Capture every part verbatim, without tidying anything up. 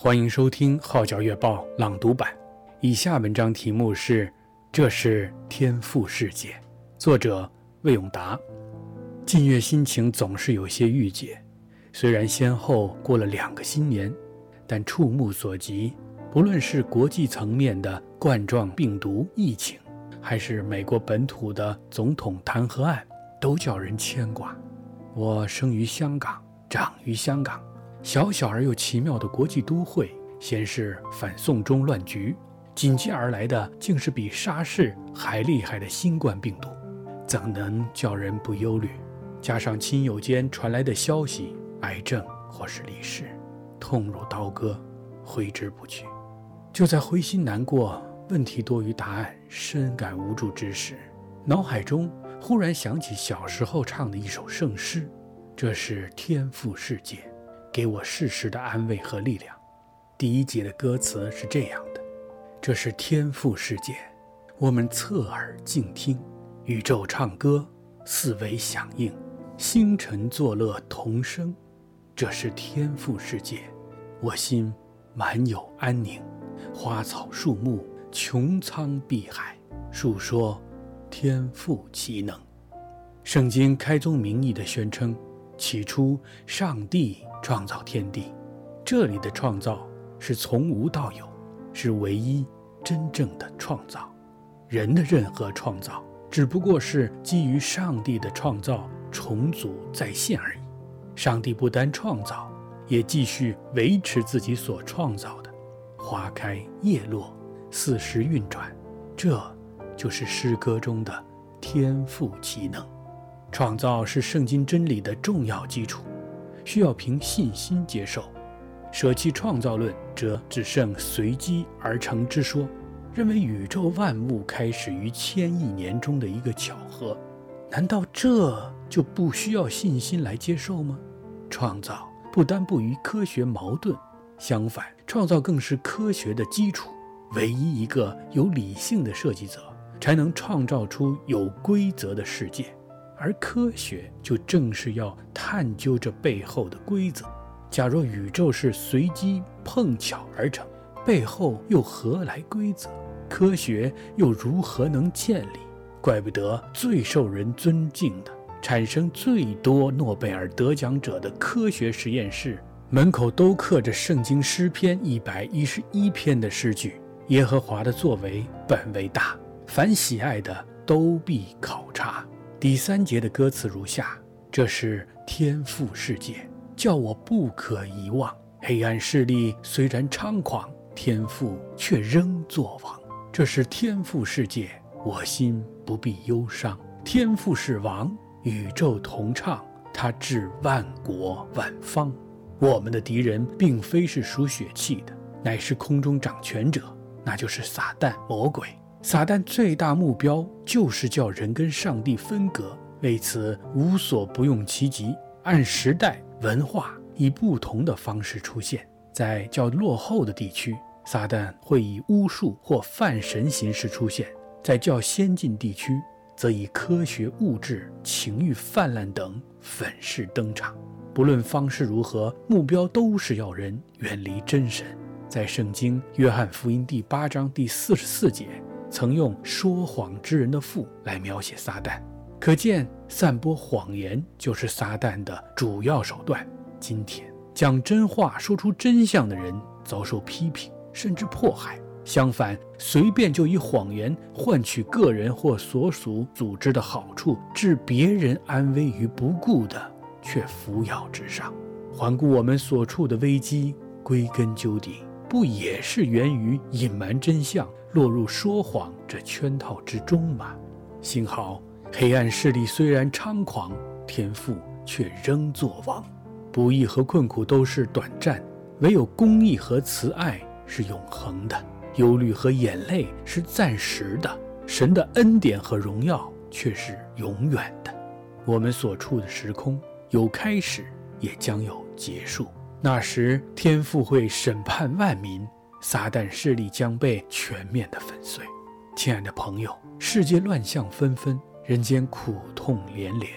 欢迎收听号角月报朗读版。以下文章题目是这是天赋世界，作者魏永达。近月心情总是有些郁结，虽然先后过了两个新年，但触目所及，不论是国际层面的冠状病毒疫情，还是美国本土的总统弹劾案，都叫人牵挂。我生于香港，长于香港，小小而又奇妙的国际都会，先是反送中乱局，紧接而来的竟是比沙士还厉害的新冠病毒，怎能叫人不忧虑？加上亲友间传来的消息，癌症或是离世，痛如刀割，挥之不去。就在灰心难过、问题多于答案、深感无助之时，脑海中忽然想起小时候唱的一首圣诗，这是天赋世界，给我适时的安慰和力量。第一节的歌词是这样的：这是天赋世界，我们侧耳静听，宇宙唱歌，四维响应，星辰作乐同声。这是天赋世界，我心满有安宁，花草树木，穹苍碧海，述说天赋奇能。圣经开宗明义地宣称，起初上帝创造天地，这里的创造是从无到有，是唯一真正的创造。人的任何创造只不过是基于上帝的创造重组再现而已。上帝不单创造，也继续维持自己所创造的，花开叶落，四时运转，这就是诗歌中的天赋奇能。创造是圣经真理的重要基础，需要凭信心接受。舍弃创造论，则只剩随机而成之说，认为宇宙万物开始于千亿年中的一个巧合。难道这就不需要信心来接受吗？创造不单不与科学矛盾，相反，创造更是科学的基础。唯一一个有理性的设计者，才能创造出有规则的世界，而科学就正是要探究这背后的规则。假若宇宙是随机碰巧而成，背后又何来规则？科学又如何能建立？怪不得最受人尊敬的、产生最多诺贝尔得奖者的科学实验室，门口都刻着圣经诗篇一百一十一篇的诗句：耶和华的作为本为大，凡喜爱的都必考察。第三节的歌词如下：这是天赋世界，叫我不可遗忘。黑暗势力虽然猖狂，天赋却仍作王。这是天赋世界，我心不必忧伤。天赋是王，宇宙同唱，他治万国万方。我们的敌人并非是属血气的，乃是空中掌权者，那就是撒旦魔鬼。撒旦最大目标就是叫人跟上帝分隔，为此无所不用其极，按时代文化以不同的方式出现。在较落后的地区，撒旦会以巫术或泛神形式出现；在较先进地区，则以科学、物质、情欲泛滥等粉饰登场。不论方式如何，目标都是要人远离真神。在圣经约翰福音第八章第四十四节，曾用说谎之人的父来描写撒旦，可见散播谎言就是撒旦的主要手段。今天讲真话说出真相的人遭受批评甚至迫害，相反，随便就以谎言换取个人或所属组织的好处，置别人安危于不顾的，却扶摇直上。环顾我们所处的危机，归根究底，不也是源于隐瞒真相，落入说谎这圈套之中吗？幸好黑暗势力虽然猖狂，天赋却仍作王。不义和困苦都是短暂，唯有公义和慈爱是永恒的。忧虑和眼泪是暂时的，神的恩典和荣耀却是永远的。我们所处的时空有开始，也将有结束。那时天父会审判万民，撒旦势力将被全面的粉碎。亲爱的朋友，世界乱象纷纷，人间苦痛连连，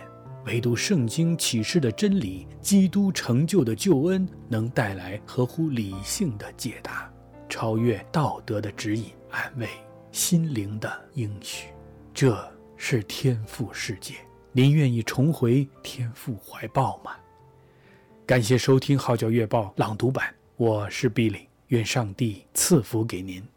唯独圣经启示的真理，基督成就的救恩，能带来合乎理性的解答，超越道德的指引，安慰心灵的应许。这是天父世界，您愿意重回天父怀抱吗？感谢收听号角月报朗读版，我是毕岭，愿上帝赐福给您。